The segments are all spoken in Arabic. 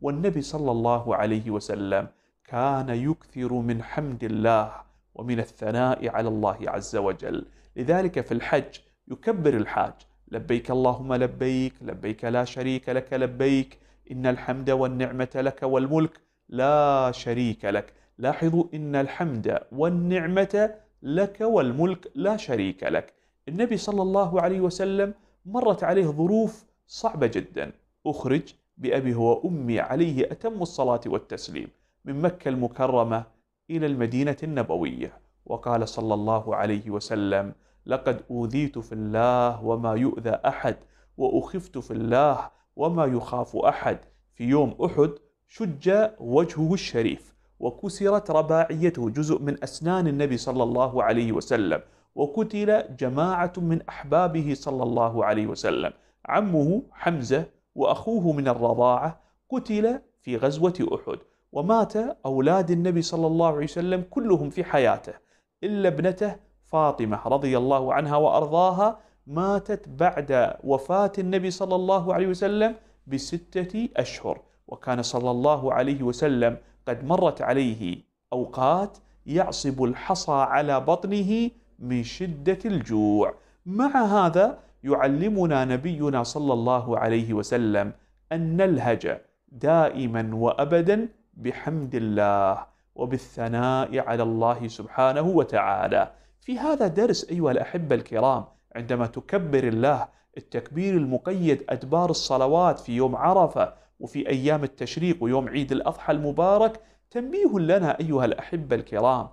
والنبي صلى الله عليه وسلم كان يكثر من حمد الله ومن الثناء على الله عز وجل. لذلك في الحج يكبر الحاج: لبيك اللهم لبيك، لبيك لا شريك لك لبيك، إن الحمد والنعمة لك والملك لا شريك لك. لاحظوا: إن الحمد والنعمة لك والملك لا شريك لك. النبي صلى الله عليه وسلم مرت عليه ظروف صعبة جدا، أخرج بأبي وأمي عليه أتم الصلاة والتسليم من مكة المكرمة إلى المدينة النبوية، وقال صلى الله عليه وسلم: لقد أوذيت في الله وما يؤذى أحد، وأخفت في الله وما يخاف أحد. في يوم أحد شج وجهه الشريف، وكسرت رباعيته، جزء من أسنان النبي صلى الله عليه وسلم، وقتل جماعة من أحبابه صلى الله عليه وسلم. عمه حمزة وأخوه من الرضاعة قتل في غزوة أحد، ومات أولاد النبي صلى الله عليه وسلم كلهم في حياته إلا ابنته فاطمة رضي الله عنها وأرضاها، ماتت بعد وفاة النبي صلى الله عليه وسلم ب6 أشهر. وكان صلى الله عليه وسلم قد مرت عليه أوقات يعصب الحصى على بطنه من شدة الجوع. مع هذا يعلمنا نبينا صلى الله عليه وسلم أن نلهج دائما وأبدا بحمد الله وبالثناء على الله سبحانه وتعالى. في هذا درس أيها الأحبة الكرام، عندما تكبر الله التكبير المقيد أدبار الصلوات في يوم عرفة وفي أيام التشريق ويوم عيد الأضحى المبارك، تنبيه لنا أيها الأحبة الكرام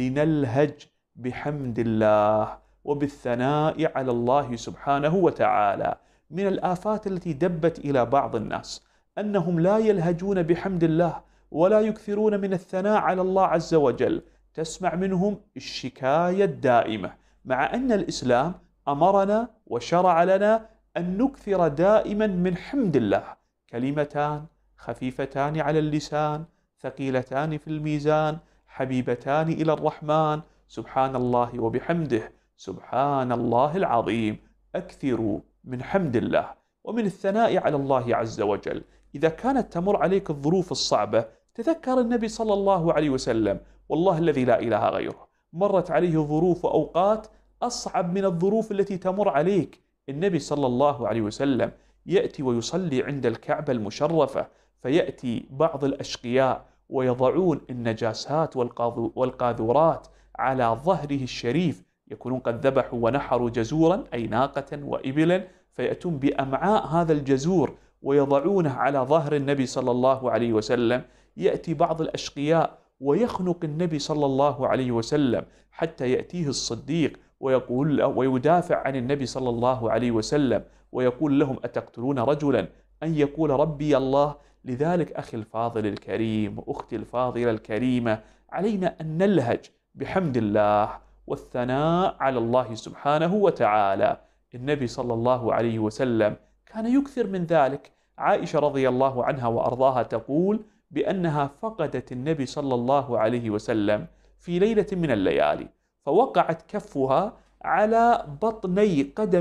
لنلهج بحمد الله وبالثناء على الله سبحانه وتعالى. من الآفات التي دبت إلى بعض الناس أنهم لا يلهجون بحمد الله ولا يكثرون من الثناء على الله عز وجل. تسمع منهم الشكاية الدائمة، مع أن الإسلام أمرنا وشرع لنا أن نكثر دائما من حمد الله. كلمتان خفيفتان على اللسان، ثقيلتان في الميزان، حبيبتان إلى الرحمن، سبحان الله وبحمده، سبحان الله العظيم. أكثروا من حمد الله ومن الثناء على الله عز وجل. إذا كانت تمر عليك الظروف الصعبة، تذكر النبي صلى الله عليه وسلم، والله الذي لا إله غيره مرت عليه ظروف وأوقات أصعب من الظروف التي تمر عليك. النبي صلى الله عليه وسلم يأتي ويصلي عند الكعبة المشرفة، فيأتي بعض الأشقياء ويضعون النجاسات والقاذورات على ظهره الشريف، يكونون قد ذبحوا ونحروا جزورا أي ناقة وإبلا، فيأتون بأمعاء هذا الجزور ويضعونه على ظهر النبي صلى الله عليه وسلم. يأتي بعض الأشقياء ويخنق النبي صلى الله عليه وسلم حتى يأتيه الصديق ويقول ويدافع عن النبي صلى الله عليه وسلم ويقول لهم: أتقتلون رجلا أن يقول ربي الله؟ لذلك أخي الفاضل الكريم وأختي الفاضلة الكريمة، علينا أن نلهج بحمد الله والثناء على الله سبحانه وتعالى. النبي صلى الله عليه وسلم كان يكثر من ذلك. عائشة رضي الله عنها وأرضاها تقول بأنها فقدت النبي صلى الله عليه وسلم في ليلة من الليالي، فوقعت كفها على بطني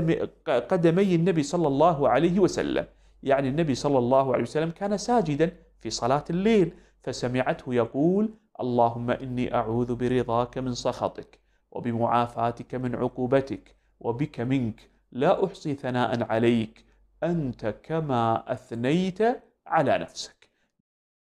قدمي النبي صلى الله عليه وسلم، يعني النبي صلى الله عليه وسلم كان ساجدا في صلاة الليل، فسمعته يقول: اللهم إني أعوذ برضاك من سخطك وبمعافاتك من عقوبتك وبك منك، لا أحصي ثناء عليك، أنت كما أثنيت على نفسك.